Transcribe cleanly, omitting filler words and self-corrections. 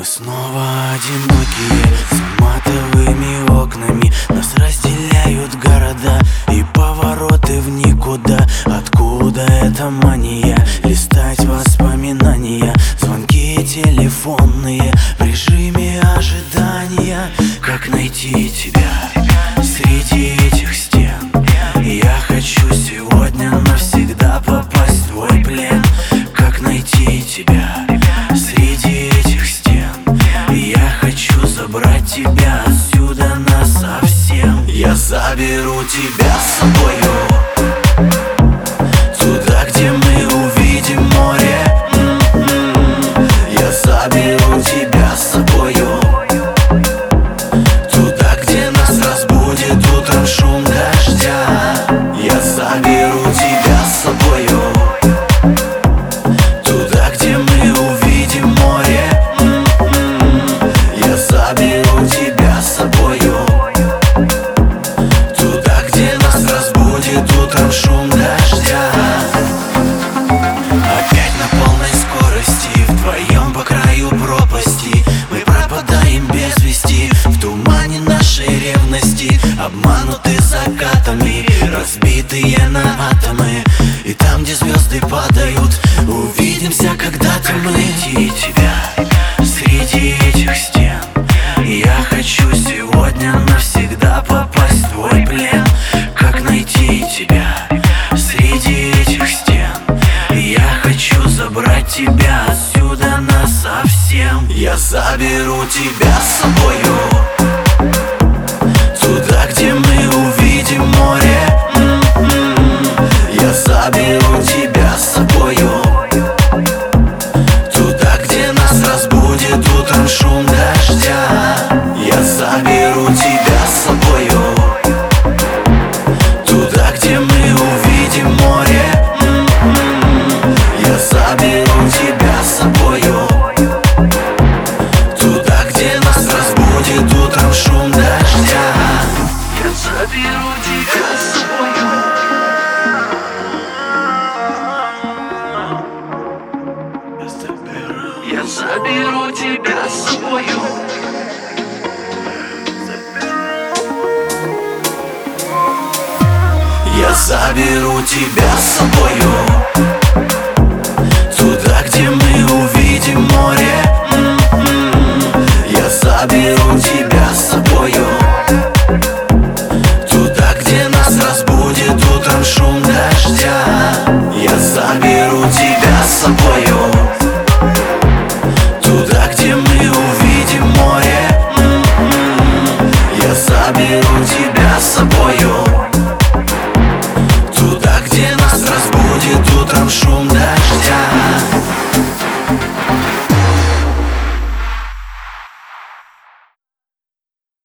снова одинокие, с матовыми окнами. Нас разделяют города и повороты в никуда. Откуда эта мания листать воспоминания? Звонки телефонные в режиме ожидания. Как найти тебя среди этих стен? Я хочу сегодня навсегда попасть в твой плен. Как найти тебя среди этих стен? Я хочу забрать тебя отсюда насовсем. Я заберу тебя с собою туда, где мы увидим море. Я заберу тебя с собою туда, где нас разбудит утром шум дождя. Я заберу тебя с собою туда, где мы увидим море. Я заберу тебя с собою туда, где нас разбудит утром шум дождя. Опять на полной скорости, вдвоем по краю пропасти. Мы пропадаем без вести в тумане нашей ревности, обмануты закатами, разбитые на атомы. И там, где звезды падают, увидимся когда-то мы. Найти тебя среди этих стен. Я хочу сегодня навсегда попасть в твой плен. Как найти тебя среди этих стен? Я хочу забрать тебя отсюда насовсем. Я заберу тебя с собою туда, где мы увидим море. Я заберу тебя с собою туда, где нас разбудит утром шум дождя. Я заберу тебя с собою туда, где мы увидим море. Я заберу тебя с собою туда, где нас разбудит утром шум дождя. Я заберу тебя с собою. Я заберу тебя с собою. Я заберу тебя с собою туда, где мы увидим море. Я заберу тебя с собою туда, где нас разбудит утром шум дождя. Я заберу тебя с собою туда, где мы увидим море. Я заберу тебя с собою туда, где нас разбудит утром шум дождя.